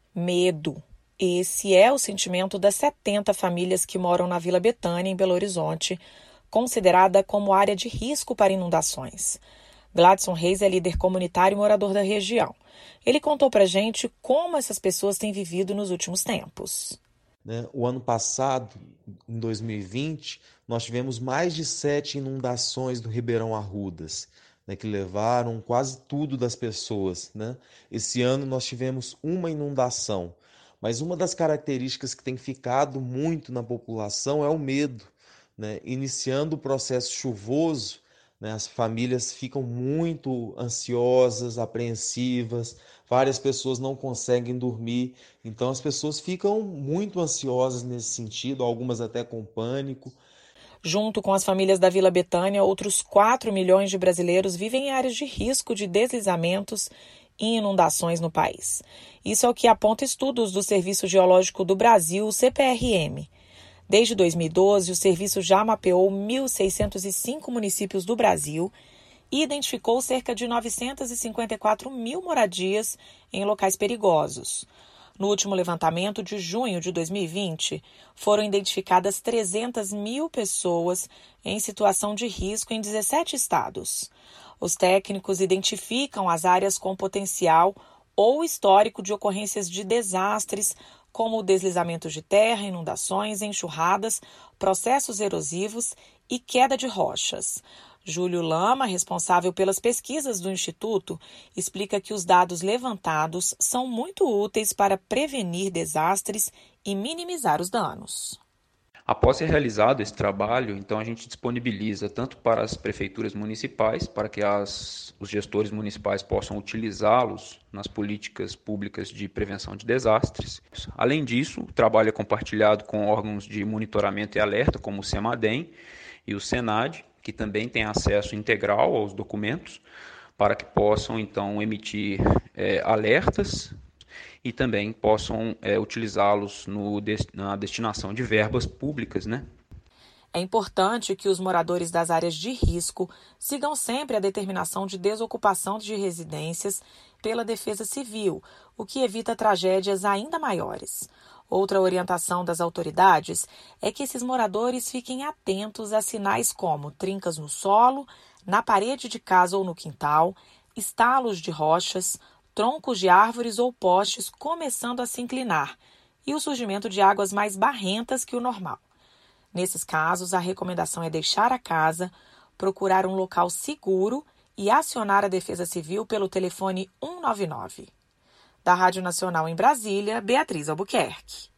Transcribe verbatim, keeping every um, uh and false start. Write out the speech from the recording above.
Medo. Esse é o sentimento das setenta famílias que moram na Vila Betânia, em Belo Horizonte, considerada como área de risco para inundações. Gladson Reis é líder comunitário e morador da região. Ele contou pra gente como essas pessoas têm vivido nos últimos tempos. O ano passado, em dois mil e vinte, nós tivemos mais de sete inundações do Ribeirão Arrudas, né, que levaram quase tudo das pessoas, né? Esse ano nós tivemos uma inundação, mas uma das características que tem ficado muito na população é o medo, né? Iniciando o processo chuvoso, né, as famílias ficam muito ansiosas, apreensivas, várias pessoas não conseguem dormir, então as pessoas ficam muito ansiosas nesse sentido, algumas até com pânico. Junto com as famílias da Vila Betânia, outros quatro milhões de brasileiros vivem em áreas de risco de deslizamentos e inundações no país. Isso é o que aponta estudos do Serviço Geológico do Brasil, o C P R M. Desde dois mil e doze, o serviço já mapeou mil seiscentos e cinco municípios do Brasil e identificou cerca de novecentas e cinquenta e quatro mil moradias em locais perigosos. No último levantamento de junho de dois mil e vinte, foram identificadas trezentas mil pessoas em situação de risco em dezessete estados. Os técnicos identificam as áreas com potencial ou histórico de ocorrências de desastres, como deslizamentos de terra, inundações, enxurradas, processos erosivos e queda de rochas. Júlio Lama, responsável pelas pesquisas do Instituto, explica que os dados levantados são muito úteis para prevenir desastres e minimizar os danos. Após ser realizado esse trabalho, então a gente disponibiliza tanto para as prefeituras municipais, para que as, os gestores municipais possam utilizá-los nas políticas públicas de prevenção de desastres. Além disso, o trabalho é compartilhado com órgãos de monitoramento e alerta, como o CEMADEM e o SENAD, que também têm acesso integral aos documentos, para que possam então emitir é, alertas e também possam é, utilizá-los no, na destinação de verbas públicas, né? É importante que os moradores das áreas de risco sigam sempre a determinação de desocupação de residências pela Defesa Civil, o que evita tragédias ainda maiores. Outra orientação das autoridades é que esses moradores fiquem atentos a sinais como trincas no solo, na parede de casa ou no quintal, estalos de rochas, troncos de árvores ou postes começando a se inclinar e o surgimento de águas mais barrentas que o normal. Nesses casos, a recomendação é deixar a casa, procurar um local seguro e acionar a Defesa Civil pelo telefone um nove nove. Da Rádio Nacional em Brasília, Beatriz Albuquerque.